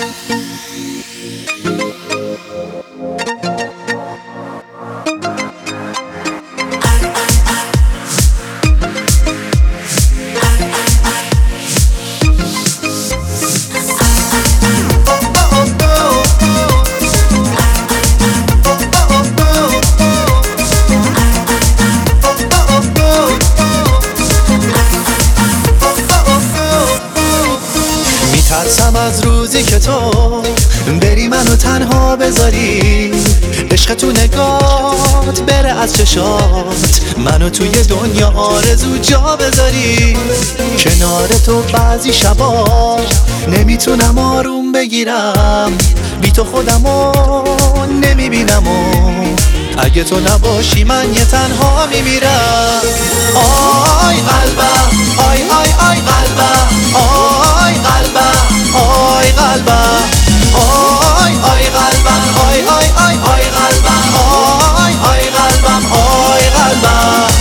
میترسم از روزی که تو بری منو تنها بذاری، عشق تو نگات بره از چشات، منو توی دنیا آرزو جا بذاری. کنار تو بعضی شبا نمیتونم آروم بگیرم، بی تو خودمو نمیبینم و اگه تو نباشی من یه تنها میمیرم. آی قلبم، آی آی آی قلبم، آی قلبم، آی قلبم، آی آی قلبم، آی آی آی آی قلبم، آی آی قلبم، آی قلبم.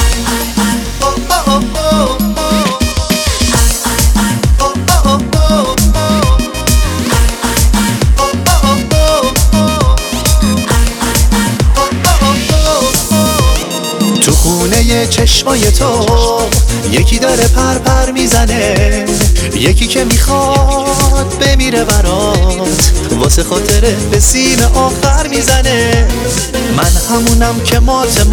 تو خونه چشمای تو یکی داره پر پر میزنه، یکی که میخواد بمیره برات، واسه خاطره به سیم آخر میزنه. من همونم که مات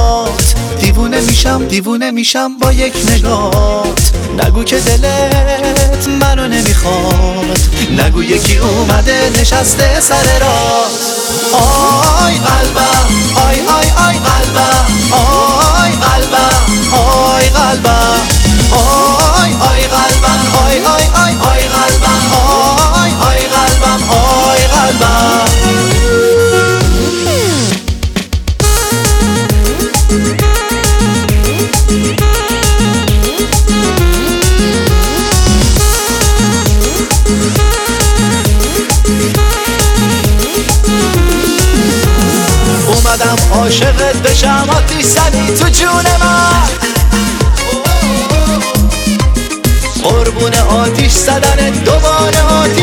دیوونه میشم با یک نگات. نگو که دلت منو نمیخواد، نگو یکی اومده نشسته سر راه. آی قلبم، آی آی آی قلبم، آی قلبم، آی قلبم، آی آی قلبم، آی آی آی آی قلبم، آی آی قلبم، آی قلبم. اومدم عاشقت بشم، آتیش زدی تو جون من، قربون آتیش زدن دوباره آتیش